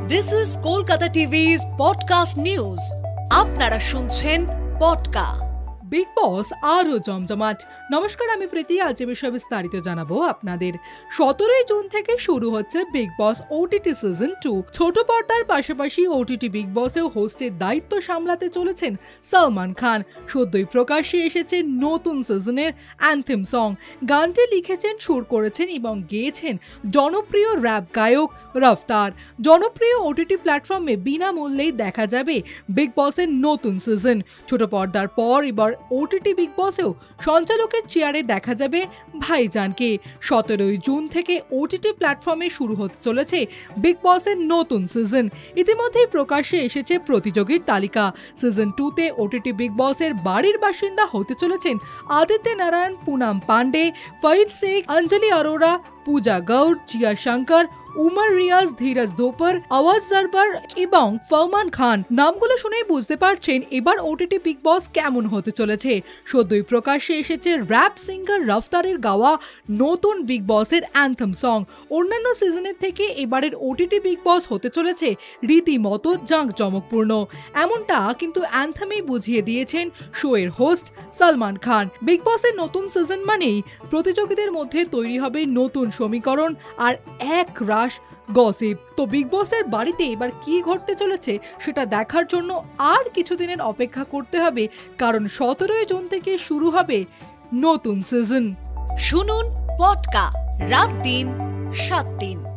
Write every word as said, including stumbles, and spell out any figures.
This is Kolkata টিভি's podcast news. আপনারা শুনছেন পডকা। Big বস আরও জমজমাট। নমস্কার, আমি প্রীতি। আজ এ বিষয়ে বিস্তারিত জানাবো আপনাদের। সতেরোই জুন থেকে শুরু হচ্ছে Bigg Boss OTT season two. ছোট পর্দার পাশাপাশি ওটিটি বিগ বসেও হোস্টের দায়িত্ব সামলাতে চলেছেন সালমান খান। সদ্যই প্রকাশ্যে এসেছে নতুন সিজনের অ্যান্থেম সং। গানটি লিখেছেন, সুর করেছেন এবং গেয়েছেন জনপ্রিয় র্যাপ গায়ক রফতার। জনপ্রিয় ওটিটি প্ল্যাটফর্মে বিনামূল্যেই দেখা যাবে বিগ বসের নতুন সিজন। ছোট পর্দার পর এবার ওটিটি বিগ বসেও সঞ্চালকের চেয়ারে দেখা যাবে ভাইজানকে। সতেরোই জুন থেকে ওটিটি প্ল্যাটফর্মে শুরু হতে চলেছে বিগ বসের নতুন সিজন। ইতিমধ্যেই প্রকাশ্যে এসেছে প্রতিযোগীর তালিকা। সিজন টুতে ওটিটি বিগ বসের বাড়ির বাসিন্দা হতে চলেছেন আদিত্য নারায়ণ, পুনাম পান্ডে, ফহিদ শেখ, অঞ্জলি অরোরা, পূজা গৌড়, জিয়া শঙ্কর, উমর রিয়াজ, ধীরজ ধোপার, আওয়াজ জারবার এবং ফরমান খান। নামগুলো শুনেই বুঝতে পারছেন এবার ওটিটি বিগ বস কেমন হতে চলেছে। সদ্যই প্রকাশ্যে এসেছে র্যাপ সিঙ্গার রফতারের গাওয়া নতুন বিগ বসের অ্যান্থেম সং। অন্যান্য সিজনের থেকে এবারের ওটিটি বিগ বস হতে চলেছে রীতিমতো জাঁকজমকপূর্ণ। এমনটা কিন্তু অ্যান্থেমেই বুঝিয়ে দিয়েছেন শোয়ের হোস্ট সালমান খান। বিগ বসের নতুন সিজন মানেই প্রতিযোগীদের মধ্যে তৈরি হবে নতুন সমীকরণ আর এক রাশ গসিপ। তো বিগ বসের বাড়িতে এবার কি ঘটতে চলেছে সেটা দেখার জন্য আর কিছুদিনের অপেক্ষা করতে হবে, কারণ সতেরোই জুন থেকে শুরু হবে নতুন সিজন। শুনুন পডকা রাত দিন সাত দিন।